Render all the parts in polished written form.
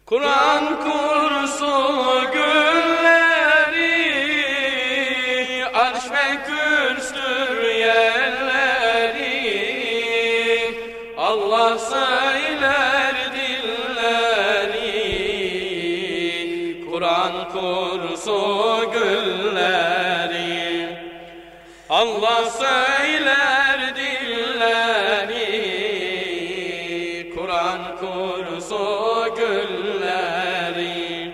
Kur'an kursu gülleri, arş ve kürstür yerleri. Allah söyler dilleri, Kur'an kursu gülleri. Allah söyler dilleri, Kur'an kursu gülleri.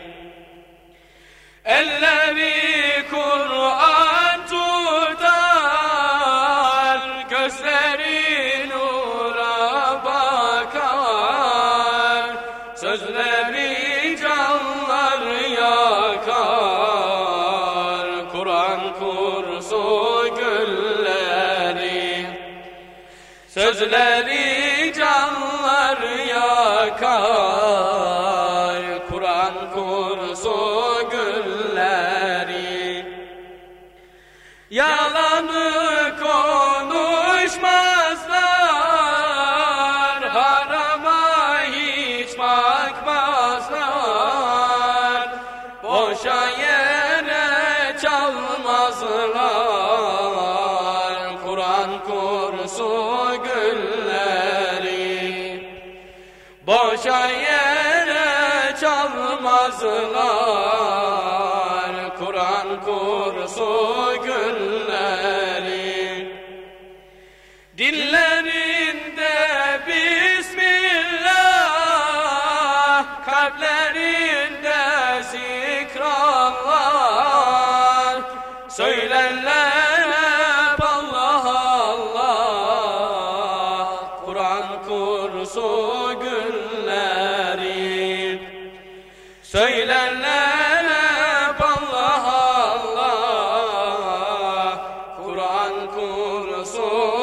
Elleri Kur'an tutar, gözleri nura bakar, sözleri canlar yakar. Kur'an kursu gülleri, sözleri canlar yakar. Kur'an kursu gülleri. Yalanı konuşmazlar, harama hiç bakmazlar, boşa yere çalmazlar. Kur'an kursu gülleri, boşa yere çalmazlar. Kur'an kursu gülleri. Dillerinde Bismillah, kalplerinde zikrallah, söylerler hep Allah Allah. Kur'an kursu gülleri, söylerler hep Allah Allah. Kur'an kursu